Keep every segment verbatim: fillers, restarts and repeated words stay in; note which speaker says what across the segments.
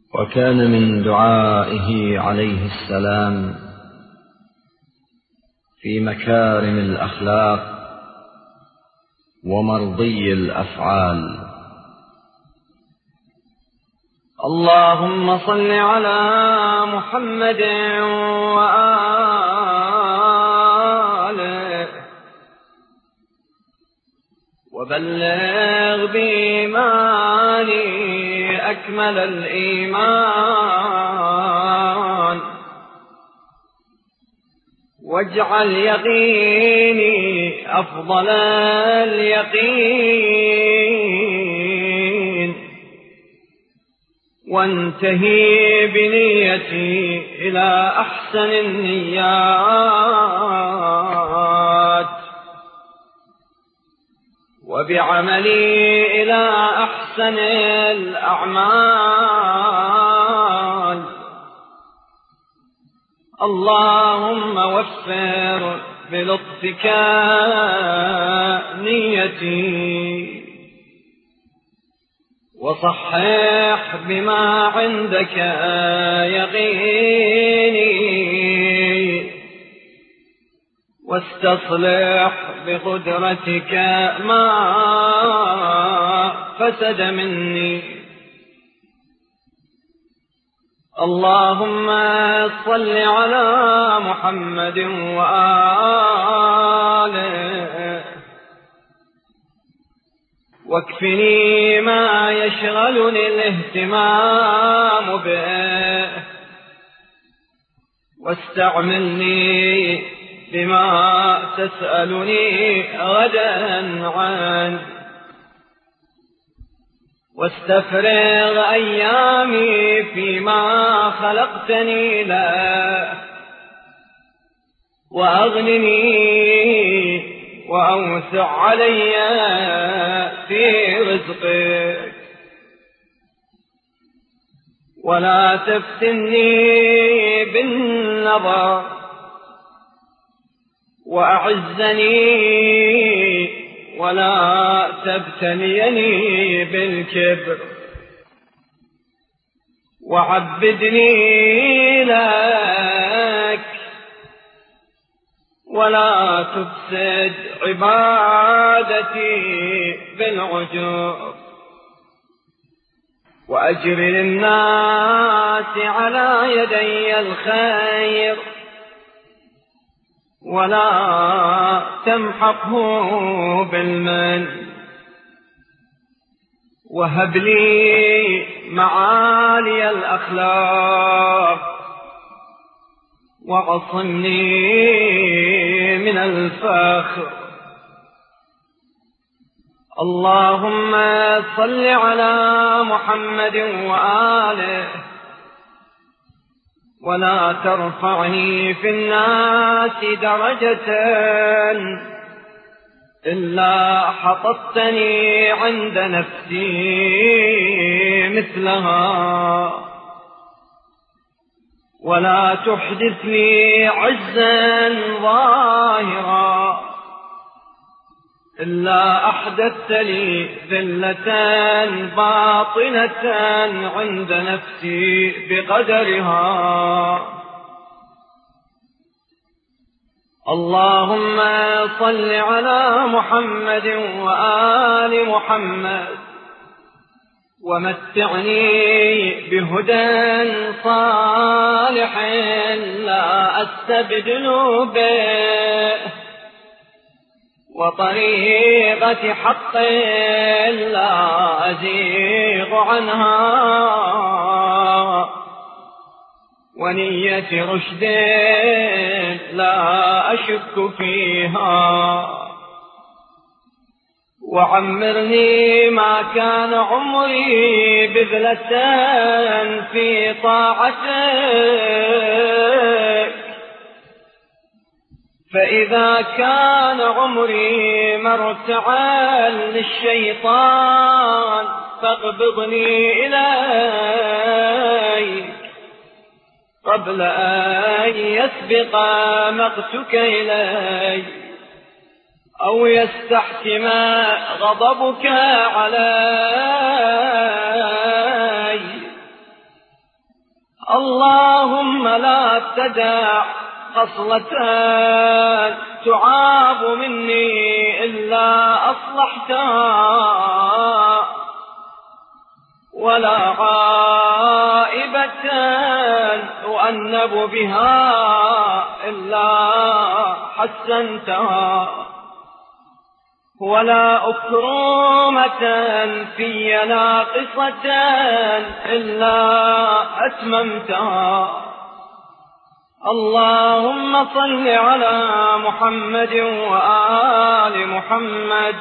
Speaker 1: وكان من دعائه عليه السلام في مكارم الأخلاق ومرضي الأفعال:
Speaker 2: اللهم صل على محمد وآله وبلغ بإيماني أكمل الإيمان، واجعل يقيني أفضل اليقين، وانتهي بنيتي إلى أحسن النيات، وبعملي إلى أحسن الأعمال. اللهم وفر بلطفك نيتي، وصحح بما عندك يقيني، واستصلح بقدرتك ما فسد مني. اللهم صل على محمد وآله واكفني ما يشغلني الاهتمام به، واستعملني بما تسألني غدا عنه، واستفرغ أيامي فيما خلقتني له، وأغنني وأوسع علي في رزقك، ولا تفتني بالنظر، وأعزني ولا تبتليني بالكبر، وعبدني لك ولا تفسد عبادتي بالعجوب، وأجر للناس على يدي الخير، ولا تمحقه بالمن، وهب لي معالي الأخلاق، وعصمني من الفخر. اللهم صل على محمد وآله، ولا ترفعني في الناس درجة إلا حطتني عند نفسي مثلها، ولا تحدث لي عزا ظاهرا إلا أحدثت لي ذلة باطنة عند نفسي بقدرها. اللهم صل على محمد وآل محمد، ومتعني بهدى صالح لا أستبدل به، وطريقة حق لا أزيغ عنها، ونية رشد لا أشك فيها، وعمرني ما كان عمري بذلة في طاعتك، فإذا كان عمري مرتعا للشيطان فاقبضني إليك قبل أن يسبق مقتك إلي، أو يستحكم غضبك علي. اللهم لا تدع خصلة تعاب مني إلا أصلحتها، ولا عائبة أؤنب بها إلا حسنتها، ولا أكرمة في ناقصة إلا أتممتها. اللهم صل على محمد وآل محمد،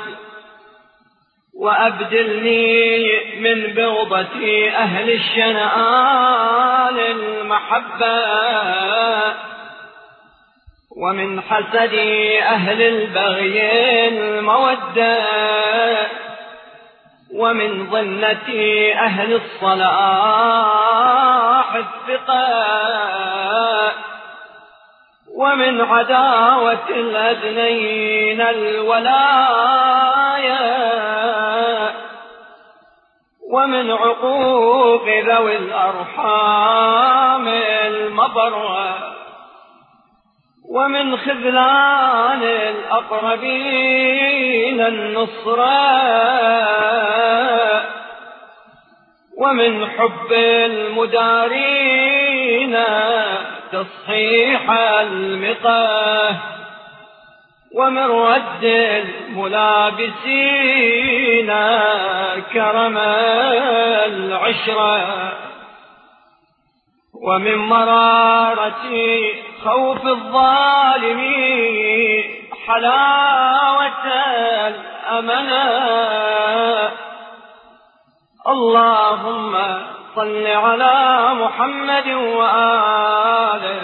Speaker 2: وأبدلني من بغضة أهل الشنآن المحبة، ومن حسد أهل البغي المودة، ومن ظنة أهل الصلاح الثقة، ومن عداوة الأدنين الولايا، ومن عقوق ذوي الأرحام المبرة، ومن خذلان الأقربين النصرة، ومن حب المدارين تصحيح المقاه، ومن رد الملابسين كرم العشرة، ومن مرارة خوف الظالمين حلاوة الأمانة. اللهم صل على محمد وآله،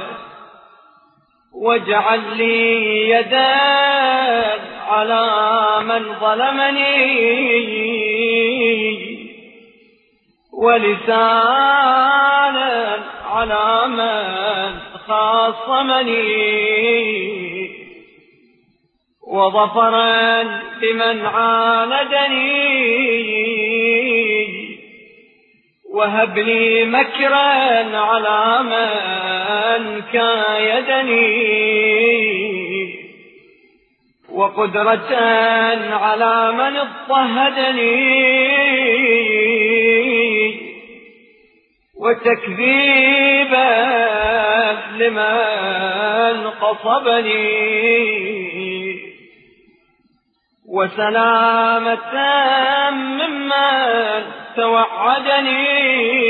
Speaker 2: واجعل لي يدا على من ظلمني، ولسانا على من خاصمني، وظفرا بمن عاندني، وهب لي مكرا على من كايدني، وقدرة على من اضطهدني، وتكذيبا لمن قصبني، وسلامة ممن توعدني،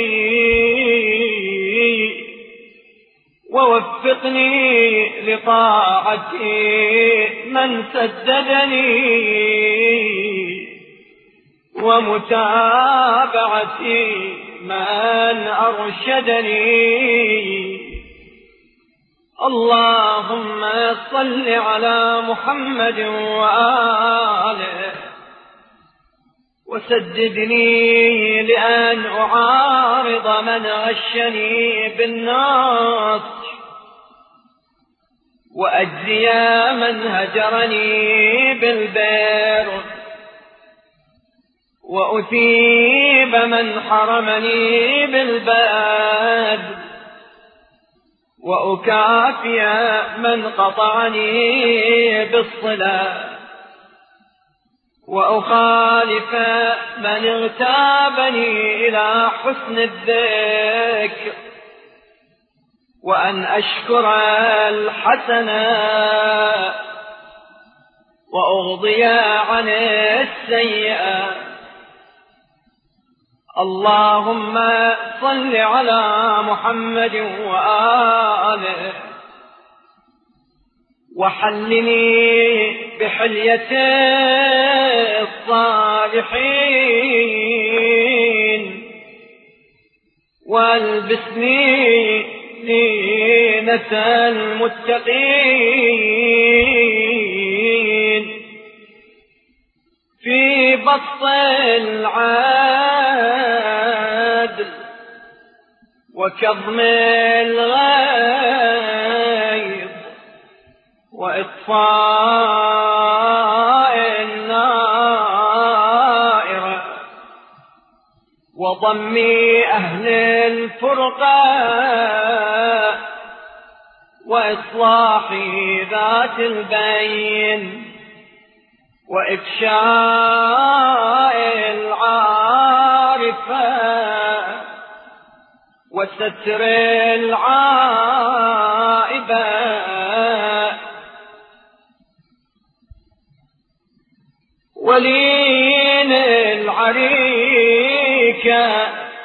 Speaker 2: ووفقني لطاعتي من سددني، ومتابعتي من أرشدني. اللهم صل على محمد وآله، وسددني لأن أعارض من غشني بالنصح، وأجزي من هجرني بالبر، وأثيب من حرمني بالبذل، وأكافئ من قطعني بالصلة، وأخالف من اغتابني إلى حسن الذكر، وأن أشكر الحسنة، وأغضي عن السيئة. اللهم صل على محمد وآله، وحلني بحلية الصالحين، والبسني زينة المتقين، في بسط العدل، وكظم الغيظ، وإطفاء النائرة، وضم أهل الفرقة وإصلاح ذات البين وإفشاء العارفة وستر العائبة ولين العريكة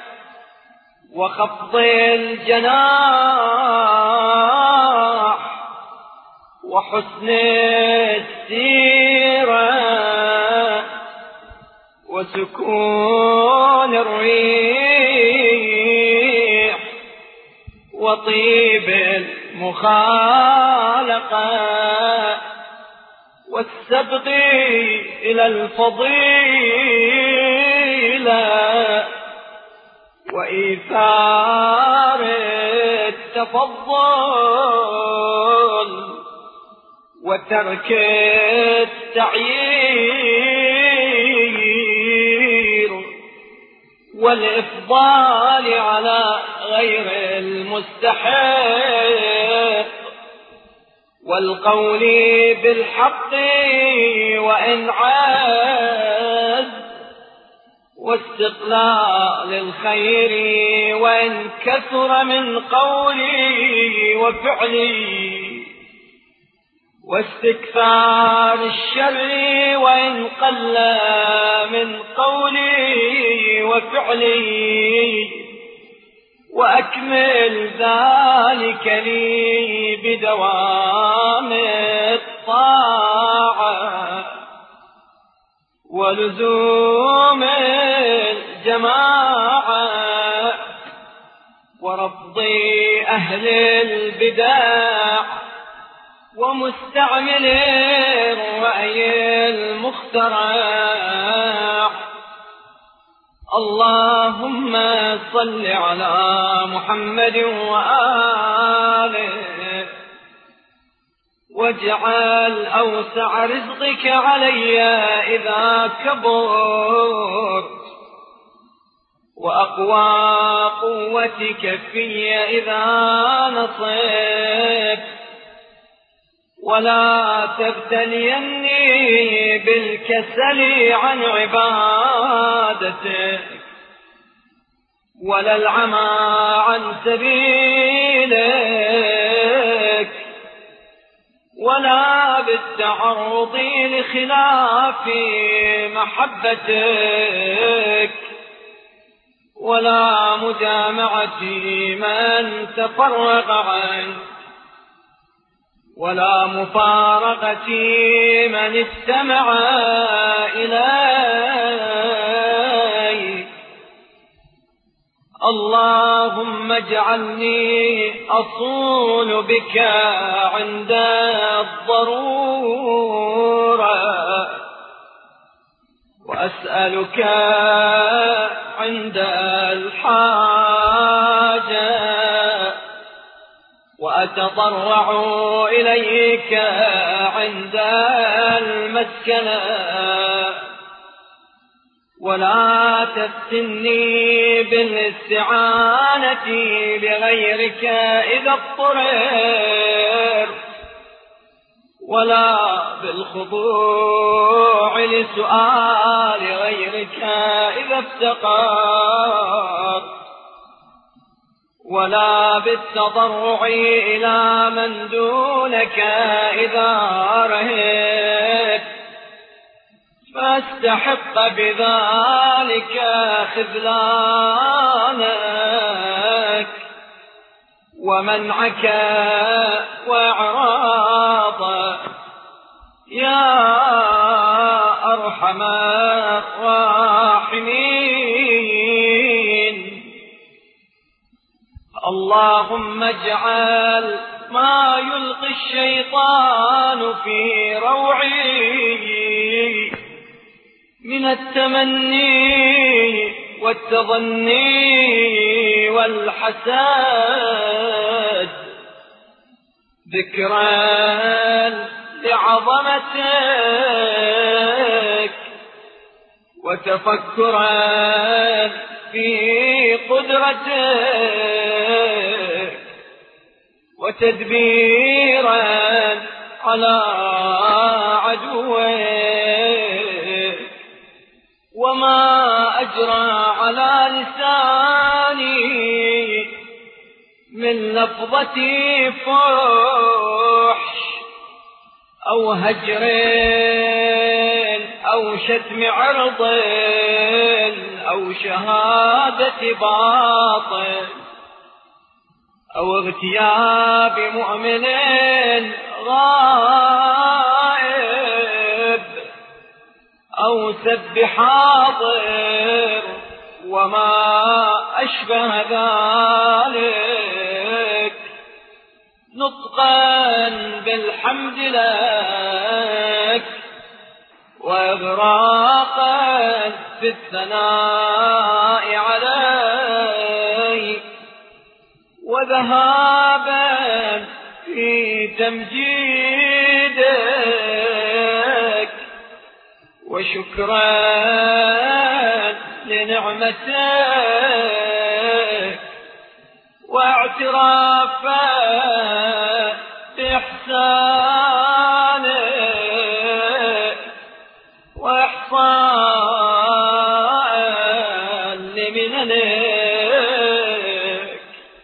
Speaker 2: وخفض الجناح وحسن السيرة وسكون الريح وطيب المخالقة والسبق إلى الفضيلة وإيثار التفضل وترك التعيير والإفضال على غير المستحق والقول بالحق وإن عاد واستقلال الخير وإن كثر من قولي وفعلي واستكثار الشر وإن قل من قولي وفعلي وأكمل ذلك لي بدوام الطاعة ولزوم الجماعة ورفض أهل البدع ومستعمل الرأي المخترع. اللهم صل على محمد وآله واجعل أوسع رزقك علي إذا كبرت وأقوى قوتك في إذا نصبت ولا تبتليني بالكسل عن عبادتك ولا العمى عن سبيلك ولا بالتعرض لخلاف محبتك ولا مجامعة من تفرق عنك ولا مفارقة من استمع إليك. اللهم اجعلني أصول بك عند الضرورة وأسألك عند الحاجة وأتضرع إليك عند المسكنة ولا تفتني بالاستعانة بغيرك إذا اضطررت ولا بالخضوع لسؤال غيرك إذا افتقرت ولا بالتضرع إلى من دونك إذا رهبت فاستحق بذلك خذلانك ومنعك وإعراضك يا أرحم الراحمين. اللهم اجعل ما يلقي الشيطان في روعي من التمني والتظني والحسد ذكرا لعظمتك وتفكرا في قدرتك وتدبيرا على عدوك، وما أجرى على لساني من لفظة فحش أو هجر أو شتم عرض أو شهادة باطل أو اغتياب مؤمن غائب أو سب حاضر وما أشبه ذلك، نطقا بالحمد لك وإغراقا في الثناء عليك وذهابا في تمجيدك وشكرا لنعمتك واعترافا بإحسانك وإحصاء لمننك.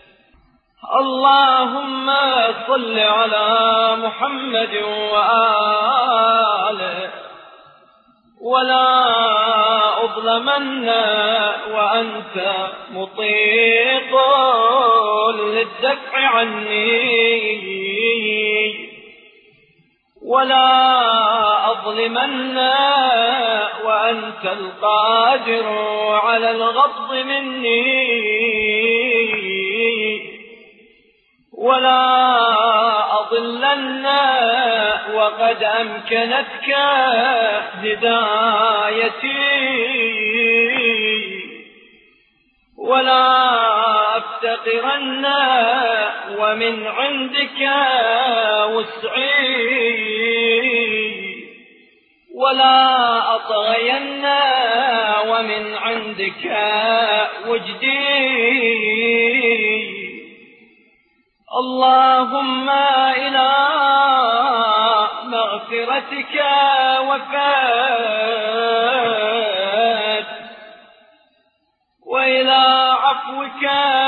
Speaker 2: اللهم صل على محمد وآله ولا أظلمن وأنت مطيق للدفع عني، ولا أظلمن وأنت القادر على الغض مني، ولا أضلن وقد أمكنتك هدايتي، ولا أفتقرن ومن عندك وسعي، ولا أطغين ومن عندك وجدي. اللهم إلى مغفرتك وفات، وإلى عفوك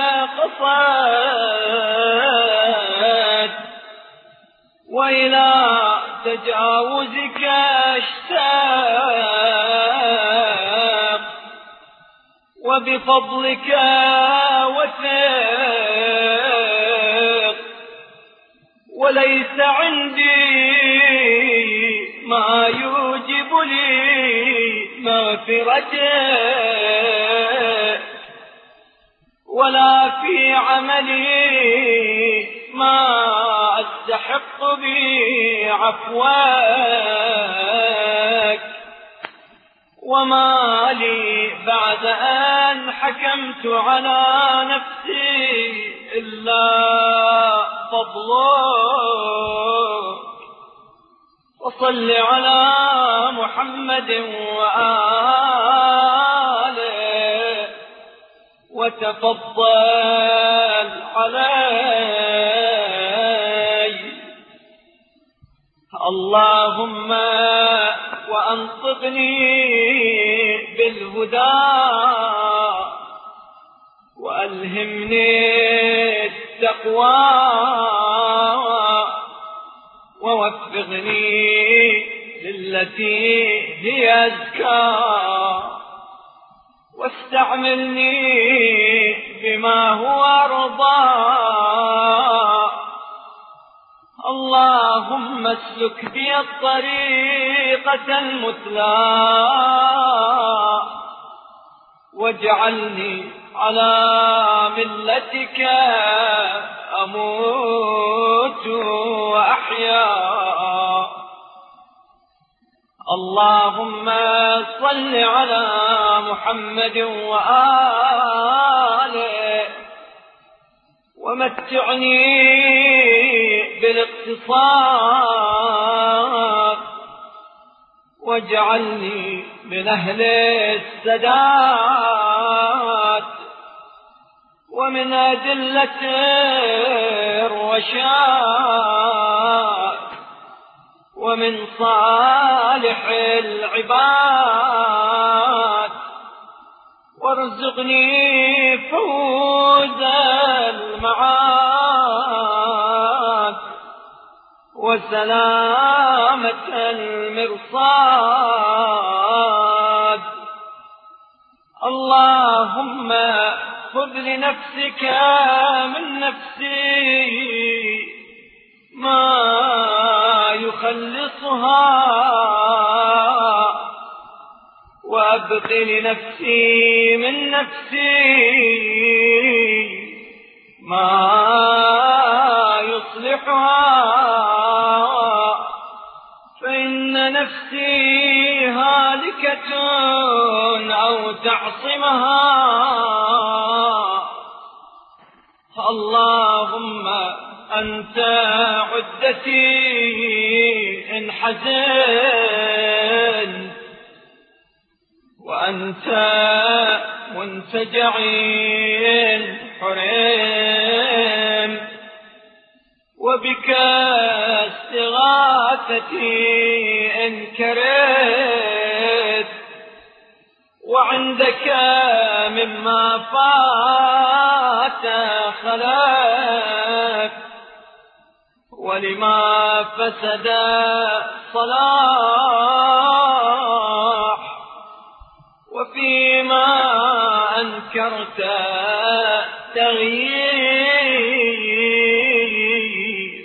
Speaker 2: قصد، وإلى تجاوزك اشتاق، وبفضلك وثق، وليس عندي ما يوجب لي مغفرتك، ولا في عملي ما أستحق به عفوك، وما لي بعد أن حكمت على نفسي إلا فضلك. وصل على محمد وآله وتفضل علي. اللهم وأنطقني بالهدى وألهمني التقوى ووفقني للتي هي أزكى، واستعملني بما هو أرضى. اللهم اسلك بي الطريقة المثلى واجعلني على ملتك أموت وأحيا. اللهم صل على محمد وآله ومتعني بالاقتصاد واجعلني من أهل السداد ومن أدلة الرشاد ومن صالح العباد، وارزقني فوز المعاد وسلامة المرصاد. اللهم خذ لنفسك من نفسي ما يخلصها، وأبق لنفسي من نفسي ما يصلحها، فإن نفسي هالكة أو تعصمها. اللهم أنت عدتي إن حزنت، وأنت منتجعي إن حرم، وبك استغاثتي إن كرت، وعندك مما فات خلف، ولما فسد صلاح، وفيما أنكرت تغيير.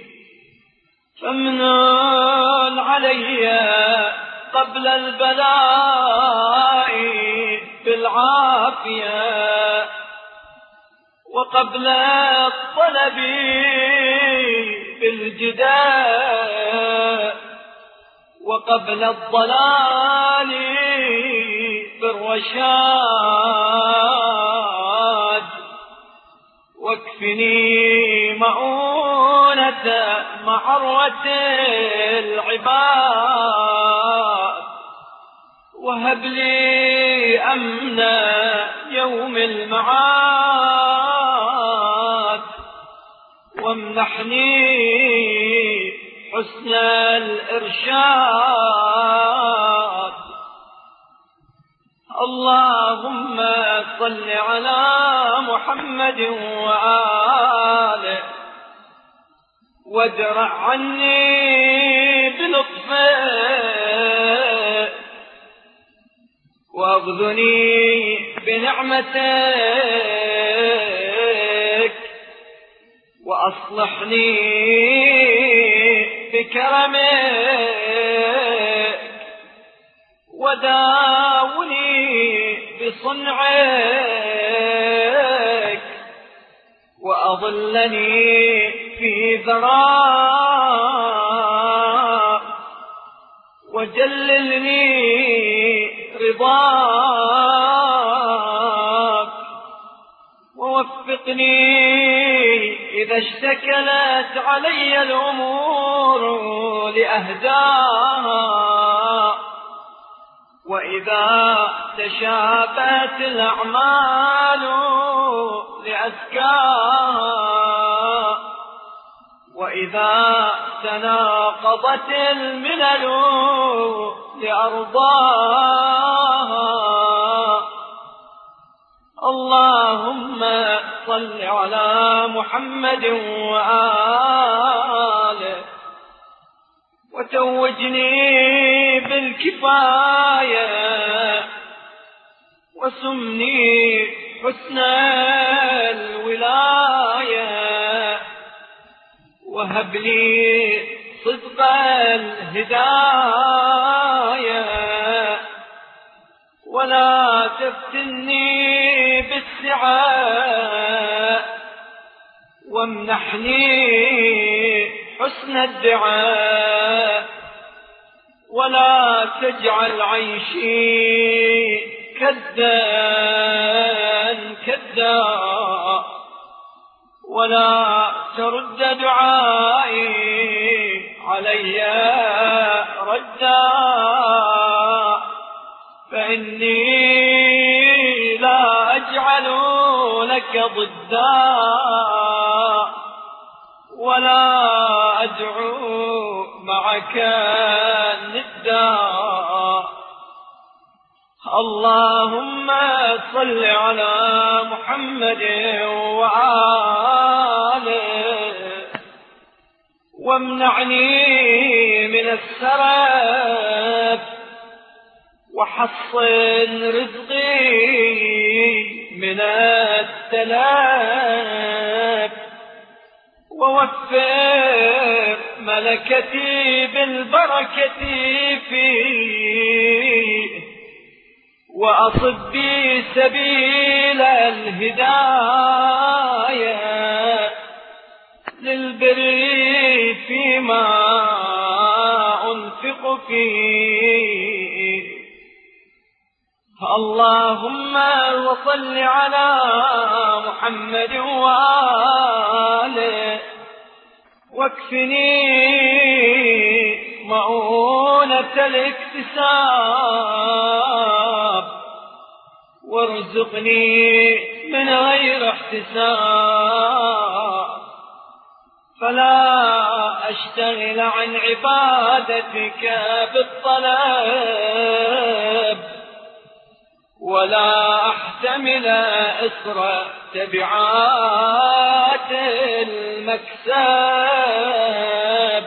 Speaker 2: فامنن علي قبل البلاء بالعافية، وقبل الطلب بالجداء، وقبل الضلال بالرشاد، واكفني مؤونة معرة العباد، وهب لي أمن يوم المعاد، وامنحني حسن الإرشاد. اللهم صل على محمد وآله، وادرع عني بلطفك، واغذني بنعمتك، وأصلحني بكرمك، وداوني بصنعك، وأظلني في ذراك، وجللني رضاك، ووفقني إذا اشتكلت علي الأمور لأهداها، وإذا تشابهت الأعمال لأزكاها، وإذا تناقضت الملل لأرضاها. اللهم صل على محمد وآله، وتوجني بالكفاية، وسمني حسن الولاية، وهب لي صدق الهداية، ولا تفتني بالسعة، وامنحني حسن الدعاء، ولا تجعل عيشي كدا كدا، ولا ترد دعائي علي ردا، فإني لا أجعل لك لك ضدا ولا أدعو معك ندا. اللهم صل على محمد وآله وامنعني من السرف وحصن رزقي من التلف ووفر ملكتي بالبركة فيه وأصب بي سبيل الهداية للبر فيما أنفق فيه. اللهم وصل على محمد وآله واكفني مؤونة الاكتساب وارزقني من غير احتساب فلا أشتغل عن عبادتك بالطلب ولا أحتمل إصر تبعات المكسب.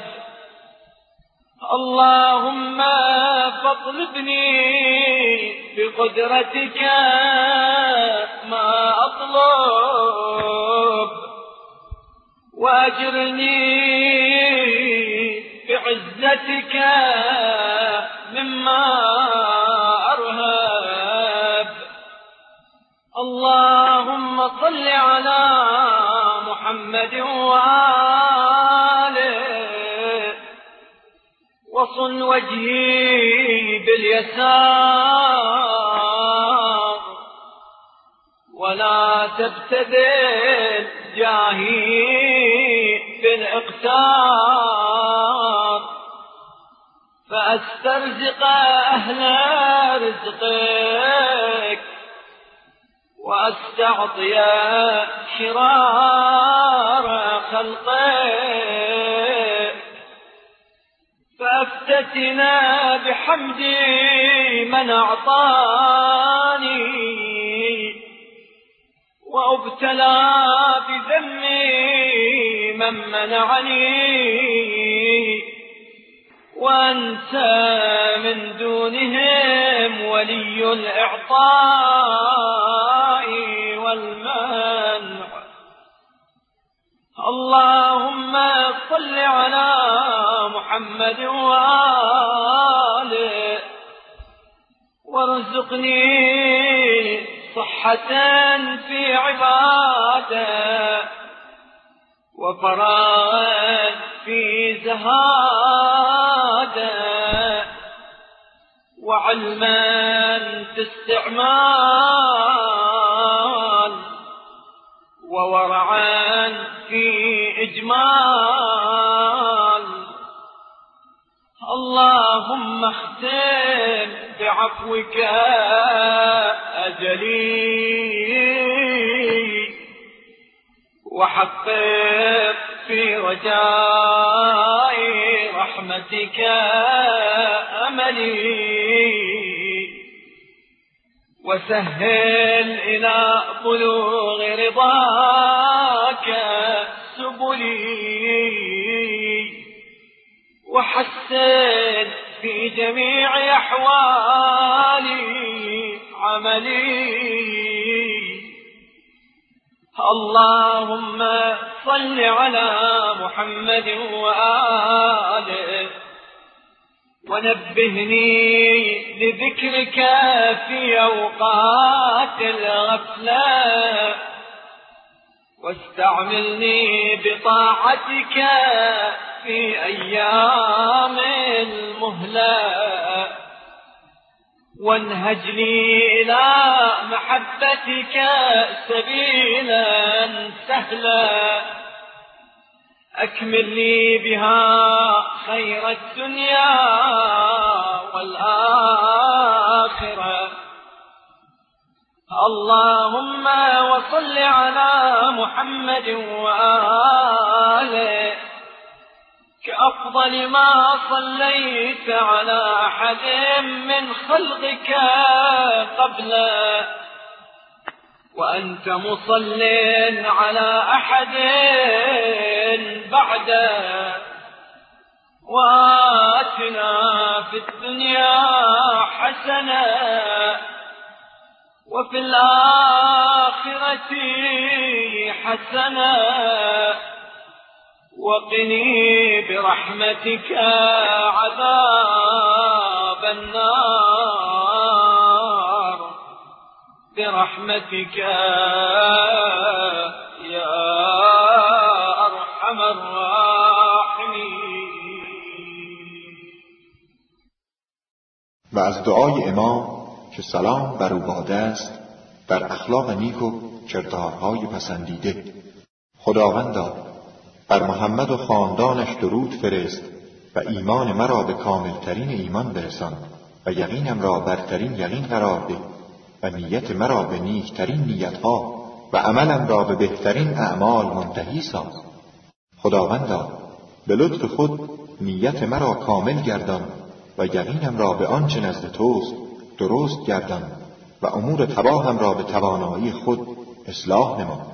Speaker 2: اللهم فاطلبني بقدرتك ما أطلب وأجرني بعزتك مما أرهب. اللهم صل على محمد وآله وصن وجهي باليسار ولا تبتذل جاهي بالإقتار فأسترزق أهل رزقك وأستعطي شرار خلقك فأفتتنا بحمد من أعطاني وأبتلى بذمي من منعني وأنت من دونهم ولي الإعطاء والمنع. اللهم صل على محمد وآله وارزقني صحة في عبادة وفراغا في زهادة وعلما في استعمال وورعا في إجمال. اللهم اختم بعفوك أجلي وحقق في رجاء رحمتك أملي وسهل إلى بلوغ رضاك سبلي وحسن في جميع أحوالي عملي. اللهم صل على محمد وآله ونبهني لذكرك في أوقات الغفلة واستعملني بطاعتك في أيام المهلة وانهج لي إلى محبتك سبيلا سهلا أكمل لي بها خير الدنيا والآخرة. اللهم وصل على محمد وآله كأفضل ما صليت على أحد من خلقك قبله، وأنت مصل على أحد بعده. وآتنا في الدنيا حسنة وفي الآخرة حسنة وقني برحمتك عذاب النار برحمتك يا أرحم الراحمين.
Speaker 3: و از دعای امام که سلام بر او باده است در اخلاق نیک و کردارهای پسندیده. خداوندا بر محمد و خاندانش درود فرست و ایمان مرا به کاملترین ایمان برسان و یقینم را برترین یقین قرار ده و نیت مرا به نیکترین نیتها و عملم را به بهترین اعمال منتهی ساز. خداوندا به لطف خود نیت مرا کامل گردان و یقینم را به آنچه نزد توست درست گردان و امور تباهم را به توانایی خود اصلاح نما.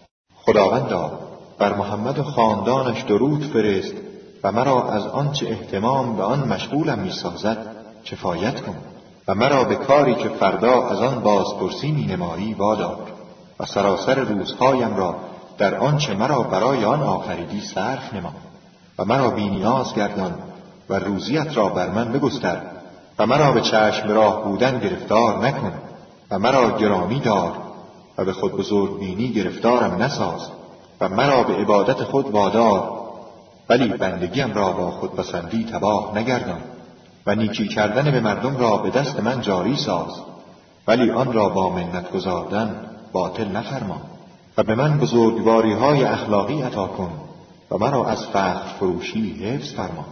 Speaker 3: خداوندا بر محمد و خاندانش درود فرست و مرا از آنچه اهتمام به آن مشغولم می‌سازد کفایت کن و مرا به کاری که فردا از آن بازپرسی می‌نمایی وادار و سراسر روزهایم را در آنچه مرا برای آن آفریدی صرف نما و مرا بی‌نیاز گردان و روزیت را بر من بگستر و مرا به چشم راه بودن گرفتار نکن و مرا گرامی دار و به خود بزرگ بینی گرفتارم نساز و مرا به عبادت خود وادار ولی بندگیم را با خود پسندی تباه نگردان و نیکی کردن به مردم را به دست من جاری ساز ولی آن را با منت گزاردن باطل نفرما و به من بزرگواری های اخلاقی عطا کن و مرا از فخر فروشی حفظ فرما.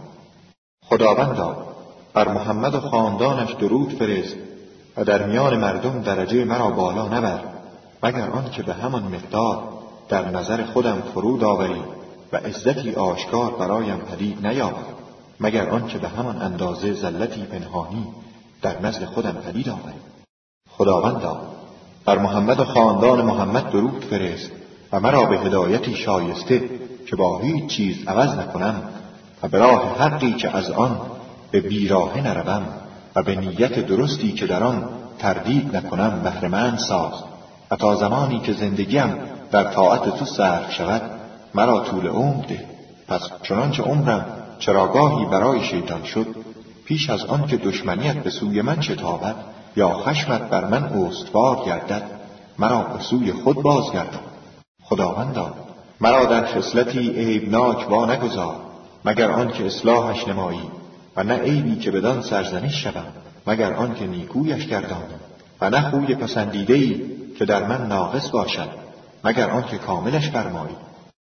Speaker 3: خداوندا بر محمد و خاندانش درود فرست و در میان مردم درجه مرا بالا نبر مگر آن که به همان مقدار در نظر خودم فرود آوری و عزتی آشکار برایم پدید نیاوری مگر آن که به همان اندازه ذلتی پنهانی در نزد خودم پدید آوری. خداوندا بر محمد و خاندان محمد درود فرست و مرا به هدایتی شایسته که با هیچ چیز عوض نکنم و به راه حقی که از آن به بیراهه نروم و به نیت درستی که در آن تردید نکنم بهره‌مند ساز و تا زمانی که زندگیم در طاعت تو صرف شود مرا طول عمر ده. پس چنانچه عمرم چراگاهی برای شیطان شد پیش از آن که دشمنیت به سوی من شتابد یا خشمت بر من استوار گردد مرا به سوی خود بازگردان. خداوندا مرا در خصلتی عیبناک وا نگذار مگر آن که اصلاحش نمایی و نه عیبی که بدان سرزنش شوم مگر آن که نیکویش گردانم و نه خوی پسندیده‌ای که در من ناقص باشد مگر آن که کاملش فرمایی.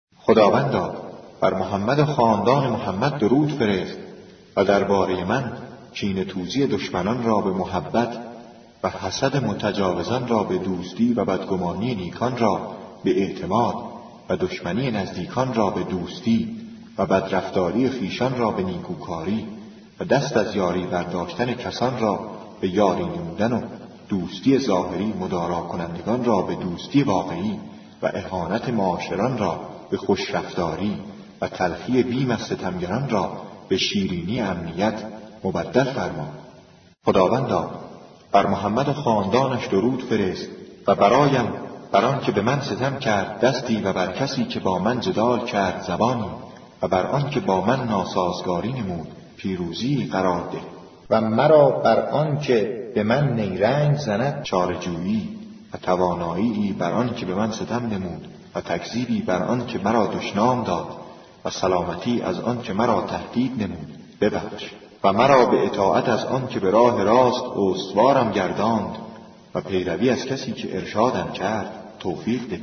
Speaker 3: خداوندا بر محمد و خاندان محمد درود فرست و درباره من کینه توزی دشمنان را به محبت و حسد متجاوزان را به دوستی و بدگمانی نیکان را به اعتماد و دشمنی نزدیکان را به دوستی و بدرفتاری خویشان را به نیکوکاری و دست از یاری برداشتن کسان را به یاری نمودن و دوستی ظاهری مدارا کنندگان را به دوستی واقعی و اهانت معاشران را به خوشرفتاری و تلخی بیم از ستمگران را به شیرینی امنیت مبدل فرما. خداوندا بر محمد و خاندانش درود فرست و برایم بر آن که به من ستم کرد دستی و بر کسی که با من جدال کرد زبانی و بر آن که با من ناسازگاری نمود پیروزی قرار ده و مرا بر آن که به من نیرنگ زند چاره‌جویی و توانایی بر آن که به من ستم نمود و تکذیبی بر آن که مرا دشنام داد و سلامتی از آن که مرا تهدید نمود ببخش و مرا به اطاعت از آن که به راه راست استوارم گرداند و پیروی از کسی که ارشادم کرد توفیق ده.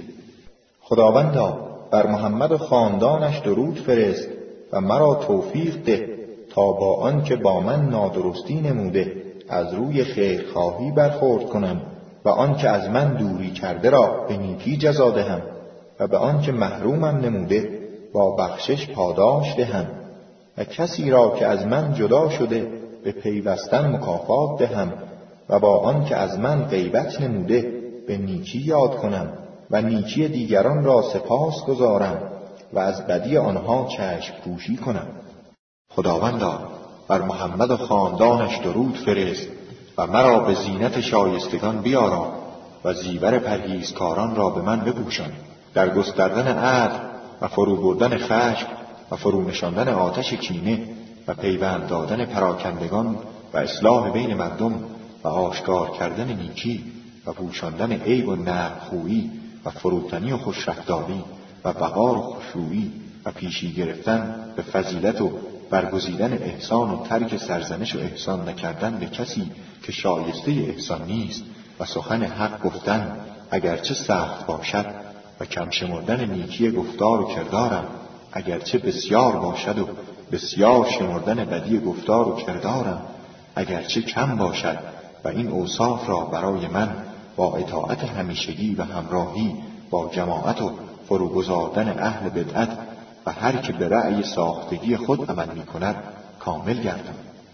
Speaker 3: خداوندا بر محمد و خاندانش درود فرست و مرا توفیق ده تا با آن که با من نادرستی نموده از روی خیرخواهی برخورد کنم و آن که از من دوری کرده را به نیکی جزا دهم و به آن که محرومم نموده با بخشش پاداش دهم و کسی را که از من جدا شده به پیوستن مکافات دهم و با آن که از من غیبت نموده به نیکی یاد کنم و نیکی دیگران را سپاس گذارم و از بدی آنها چشم پوشی کنم. خداوندا بر محمد و خاندانش درود فرست و مرا به زینت شایستگان بیارا و زیور پرهیزکاران را به من بپوشان. در گستردن عدل و فرو بردن خشم و فرو نشاندن آتش کینه و پیوند دادن پراکندگان و اصلاح بین مردم و آشکار کردن نیکی و پوشاندن عیب و نرم‌خویی و فروتنی و خوشرفتاری و وقار و خشوعی و پیشی گرفتن به فضیلت و برگزیدن احسان و ترک سرزنش و احسان نکردن به کسی که شایسته احسان نیست و سخن حق گفتن اگرچه سخت باشد و کم شمردن نیکی گفتار و کردارم اگرچه بسیار باشد و بسیار شمردن بدی گفتار و کردارم اگرچه کم باشد و این اوصاف را برای من با اطاعت همیشگی و همراهی با جماعت و فروگذاردن اهل بدعت و هر که به رأی ساختگی خود عمل می کند کامل گردم.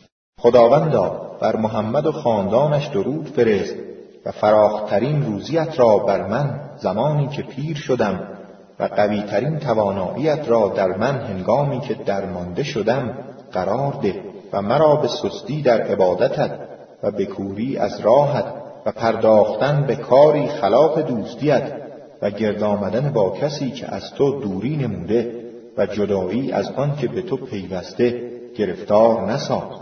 Speaker 3: خداوندا بر محمد و خاندانش درود فرست و فراخترین روزیت را بر من زمانی که پیر شدم و قویترین تواناییت را در من هنگامی که درمانده شدم قرار ده و مرا به سستی در عبادتت و به کوری از راحت و پرداختن به کاری خلاف دوستیت و گرد آمدن با کسی که از تو دوری نموده و جدایی از آن که به تو پیوسته گرفتار نساخت.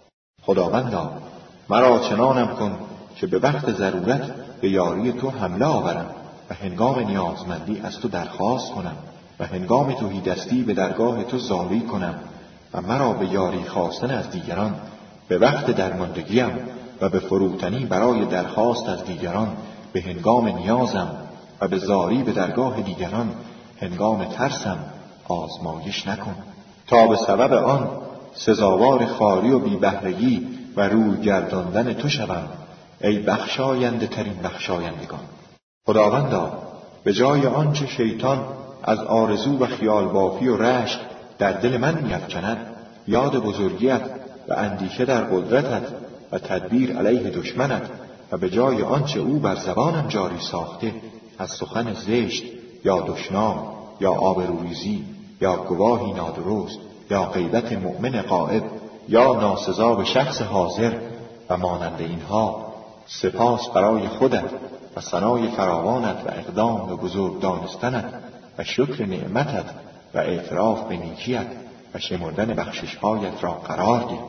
Speaker 3: خداوندا مرا چنانم کن که به وقت ضرورت به یاری تو حمله آورم و هنگام نیازمندی از تو درخواست کنم و هنگام تهیدستی به درگاه تو زاری کنم و مرا به یاری خواستن از دیگران به وقت درماندگیم و به فروتنی برای درخواست از دیگران به هنگام نیازم و به زاری به درگاه دیگران هنگام ترسم آزمایش نکن تا به سبب آن سزاوار خواری و بی بهرگی و روی گرداندن تو شوم ای بخشاینده ترین بخشایندگان. خداوندا به جای آنچه شیطان از آرزو و خیال بافی و رشک در دل من می‌افکند یاد بزرگیت و اندیشه در قدرتت و تدبیر علیه دشمنت و به جای آنچه او بر زبانم جاری ساخته از سخن زشت یا دشنام یا آبروریزی یا گواهی نادرست یا غیبت مؤمن غائب یا ناسزا به شخص حاضر و مانند اینها سپاس برای خودت و ثنای فراوانت و اقدام به بزرگ دانستنت و شکر نعمتت و اعتراف به نیکیت و شمردن بخشش‌هایت را قرار ده.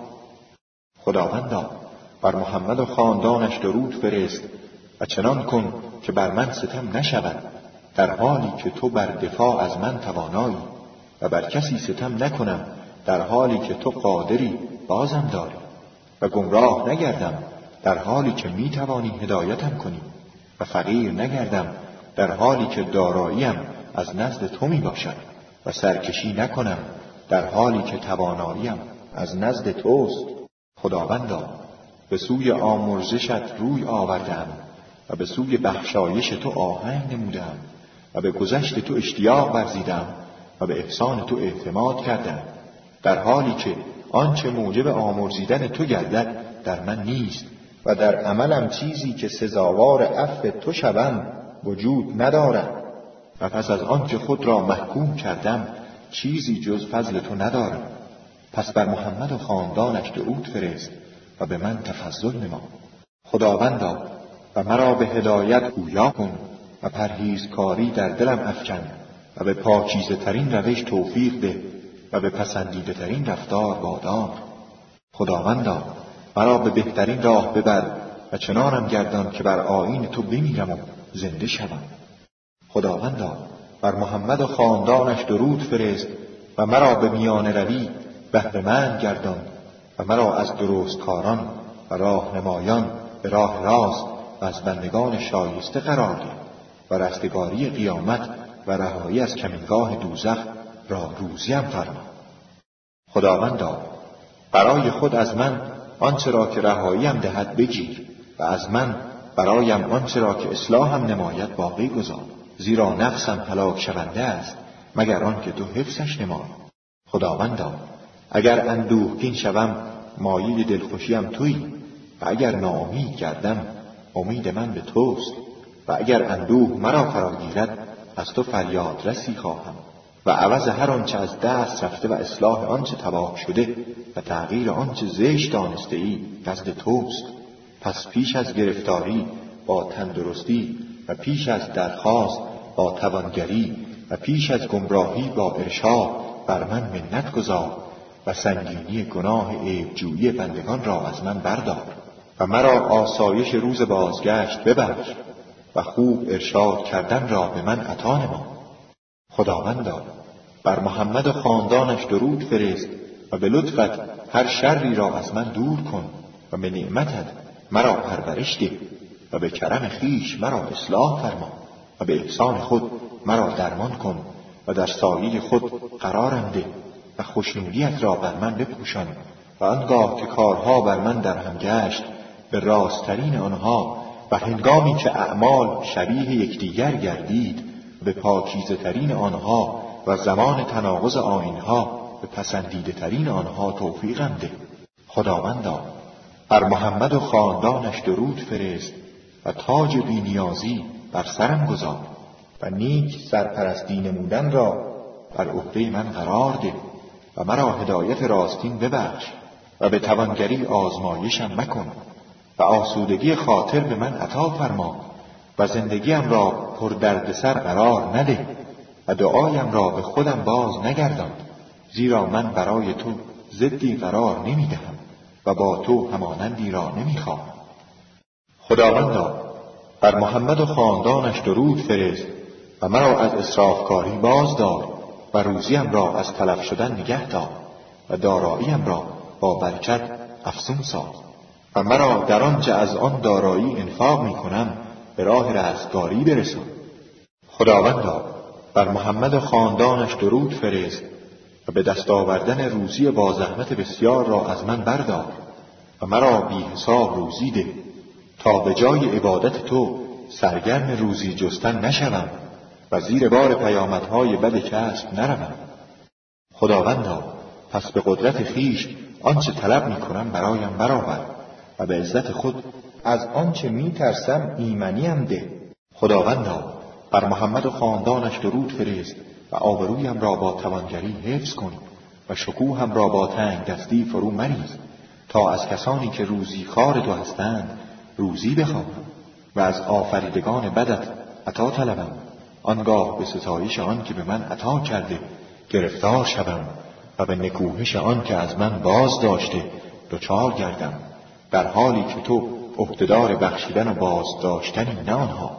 Speaker 3: خداوندا بر محمد و خاندانش درود فرست و چنان کن که بر من ستم نشود در حالی که تو بر دفاع از من توانایی و بر کسی ستم نکنم در حالی که تو قادری بازم داری و گمراه نگردم در حالی که می توانی هدایتم کنی و فقیر نگردم در حالی که داراییم از نزد تو می باشد و سرکشی نکنم در حالی که تواناییم از نزد توست. خداوندا به سوی آمرزشت روی آوردم و به سوی بخشایش تو آهنگ نمودم و به گذشت تو اشتیاق ورزیدم و به احسان تو اعتماد کردم در حالی که آنچه موجب آمرزیدن تو گردد در من نیست و در عملم چیزی که سزاوار عفو تو شوم وجود ندارد و پس از آنکه خود را محکوم کردم چیزی جز فضل تو ندارم. پس بر محمد و خاندانش درود فرست و به من تفضل نما. خداوندا و مرا به هدایت گویا کن و پرهیزکاری در دلم افکن و به پاکیزه ترین روش توفیق ده و به پسندیده ترین رفتار وادار. خداوندا مرا به بهترین راه ببر و چنانم گردان که بر آیین تو بمیرم و زنده شوم. خداوندا بر محمد و خاندانش درود فرست و مرا به میان روی بهره‌مند گردان و مرا از درستکاران و راهنمایان به راه راست و از بندگان شایسته قرار ده و رستگاری قیامت و رهایی از کمینگاه دوزخ را روزیم فرما. خداوندا برای خود از من آنچه را که رهاییم دهد بگیر و از من برایم آنچه را که اصلاحم نماید باقی گذار، زیرا نفسم هلاک شونده است مگر آن که تو حفظش نمایی. خداوندا اگر اندوهگین شوم مایه دلخوشیم تویی، و اگر ناامید گردم امید من به توست، و اگر اندوه مرا فرا گیرد از تو فریاد رسی خواهم، و عوض هر آنچه از دست رفته و اصلاح آنچه تباه شده و تغییر آنچه زشت دانسته ای نزد توست. پس پیش از گرفتاری با تندرستی و پیش از درخواست با توانگری و پیش از گمراهی با ارشاد بر من منت گذار و سنگینی گناه عیبجویی بندگان را از من بردار و مرا آسایش روز بازگشت ببخش و خوب ارشاد کردن را به من عطا نما. خداوندا بر محمد و خاندانش درود فرست و به لطفت هر شری را از من دور کن و به نعمتت مرا پرورش ده و به کرم خیش مرا اصلاح فرما و به احسان خود مرا درمان کن و در سایه خود قرارم ده و خوشنودیت را بر من بپوشان و آنگاه که کارها بر من در هم گشت به راسترین آنها و هنگامی که اعمال شبیه یکدیگر گردید به پاکیزه ترین آنها و زمان تناقض آیینها به پسندیده ترین آنها توفیقم ده. خداوندا بر محمد و خاندانش درود فرست و تاج بی‌نیازی بر سرم گذار و نیک سرپرستی نمودن را بر عهده من قرار ده و مرا هدایت راستین ببخش و به توانگری آزمایشم مکن و آسودگی خاطر به من عطا فرما و زندگیم را پر دردسر قرار نده و دعایم را به خودم باز نگردان، زیرا من برای تو ضدی قرار نمیدهم و با تو همانندی را نمیخواهم. خداوندا بر محمد و خاندانش درود فرست و مرا از اسرافکاری باز دار و روزیم را از تلف شدن نگه دار و داراییم را با برکت افزون ساز و مرا در آنچه از آن دارایی انفاق می کنم به راه رستگاری برسان. خداوندا بر محمد و خاندانش درود فرست و به دست آوردن روزی با زحمت بسیار را از من بردار و مرا بی حساب روزی ده تا به جای عبادت تو سرگرم روزی جستن نشوم و زیر بار پیامدهای بد کسب نروم. خداوندا پس به قدرت خیش آنچه طلب می کنم برایم برآور و به عزت خود از آنچه می ترسم ایمنیم ده. خداوندا بر محمد و خاندانش درود فرست و آبرویم را با توانگری حفظ کن و شکوهم را با تنگ دستی فرو مریز تا از کسانی که روزی خوار تو هستند روزی بخواهم و از آفریدگان بدت عطا طلبم، آنگاه به ستایش آن که به من عطا کرده گرفتار شوم و به نکوهش آن که از من باز داشته دچار گردم، در حالی که تو عهده‌دار بخشیدن و باز داشتنی نه آنها.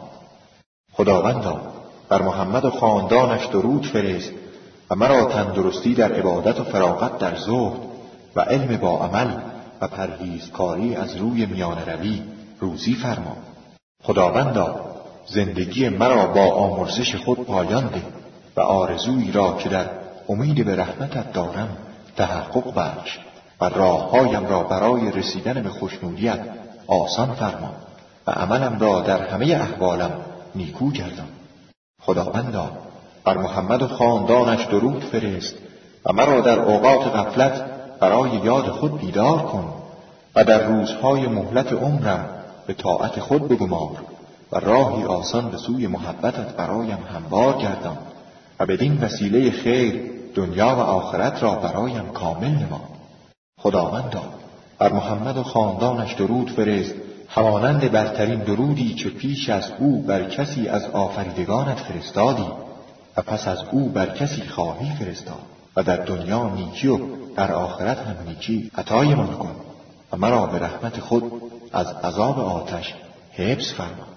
Speaker 3: خداوندا بر محمد و خاندانش درود فرست و مرا تندرستی در عبادت و فراغت در زهد و علم با عمل و پرهیزکاری از روی میانه روی روزی فرما. خداوندا زندگی مرا با آمرزش خود پایان ده و آرزویی را که در امید به رحمتت دارم تحقق بخش و راههایم را برای رسیدن به خوشنودیت آسان فرما و عملم را در همه احوالم نیکو گردان. خداوندا بر محمد و خاندانش درود فرست و مرا در اوقات غفلت برای یاد خود بیدار کن و در روزهای مهلت عمرم به طاعت خود بگمار و راهی آسان به سوی محبتت برایم هموار گردان و بدین وسیله خیر دنیا و آخرت را برایم کامل نما. خداوندا بر محمد و خاندانش درود فرست همانند برترین درودی که پیش از او بر کسی از آفریدگانت فرستادی و پس از او بر کسی خواهی فرستاد و در دنیا نیکی و در آخرت هم نیکی عطایمان کن و مرا به رحمت خود از عذاب آتش حفظ فرما.